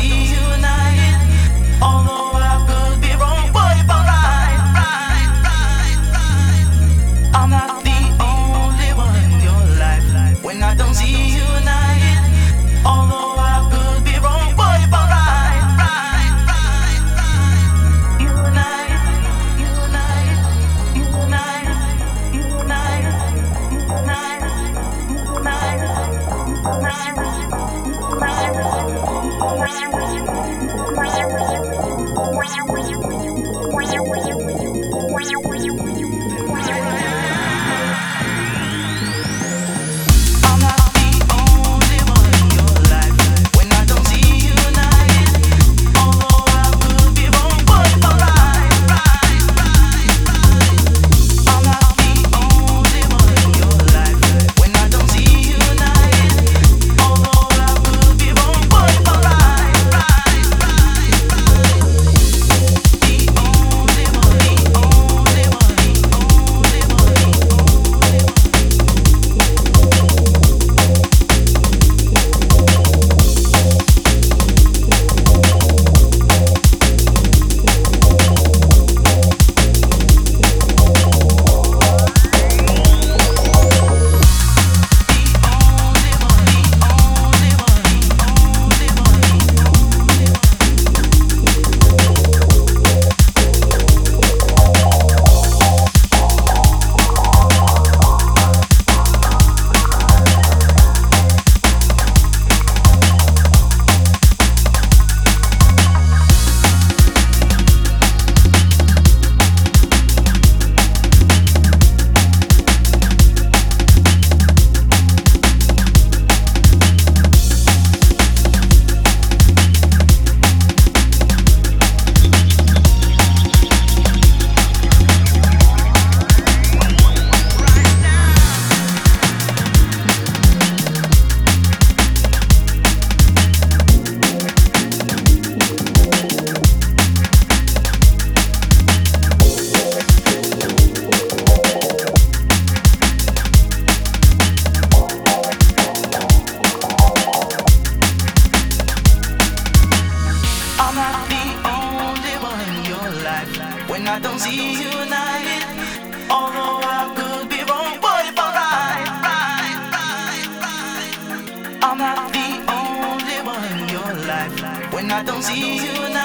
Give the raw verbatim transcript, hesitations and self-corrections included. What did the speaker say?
see you united, although I could be wrong, but if I'm right, right, right, right, I'm not the only one in your life. When I don't see you united, although I could be wrong, but if I'm right, right, right, right, united, united, united, united, I'm not the only one in your life. When I don't see you united, although I could be wrong, but if I'm right, right, right, right, I'm not the only one in your life. When I don't see you united, although I could be wrong, but if I'm right, right, right, right, the only one, the only one, the only one, the only one. I'm not the only one in your life. When I don't see you united, although I could be wrong, but if I'm right, right, right, right, I'm not the only one in your life. When I don't see you united.